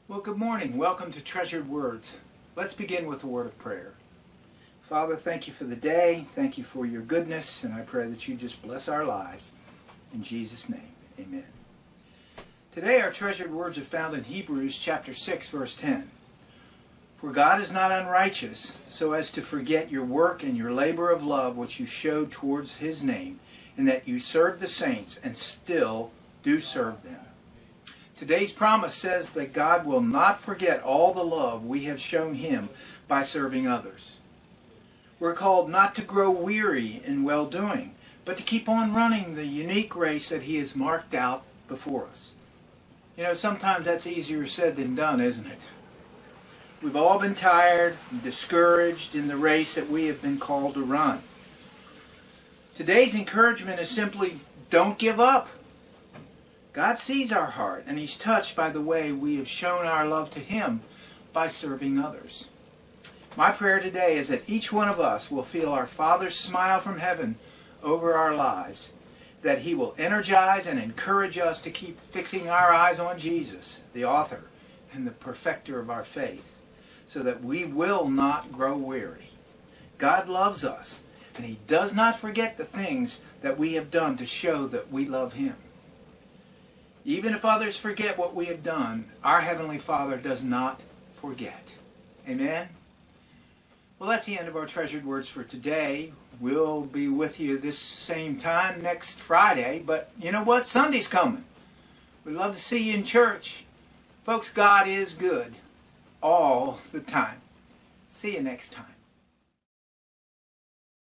Well, good morning. Welcome to Treasured Words. Let's begin with a word of prayer. Father, thank you for the day. Thank you for your goodness, and I pray that you just bless our lives. In Jesus' name, amen. Today our treasured words are found in Hebrews chapter 6, verse 10. For God is not unrighteous, so as to forget your work and your labor of love which you showed towards his name, and that you served the saints and still do serve them. Today's promise says that God will not forget all the love we have shown him by serving others. We're called not to grow weary in well-doing, but to keep on running the unique race that he has marked out before us. You know, sometimes that's easier said than done, isn't it? We've all been tired and discouraged in the race that we have been called to run. Today's encouragement is simply, don't give up. God sees our heart, and he's touched by the way we have shown our love to him by serving others. My prayer today is that each one of us will feel our Father's smile from heaven over our lives, that he will energize and encourage us to keep fixing our eyes on Jesus, the author and the perfecter of our faith, so that we will not grow weary. God loves us, and he does not forget the things that we have done to show that we love him. Even if others forget what we have done, our Heavenly Father does not forget. Amen? Well, that's the end of our treasured words for today. We'll be with you this same time next Friday, but you know what? Sunday's coming. We'd love to see you in church. Folks, God is good all the time. See you next time.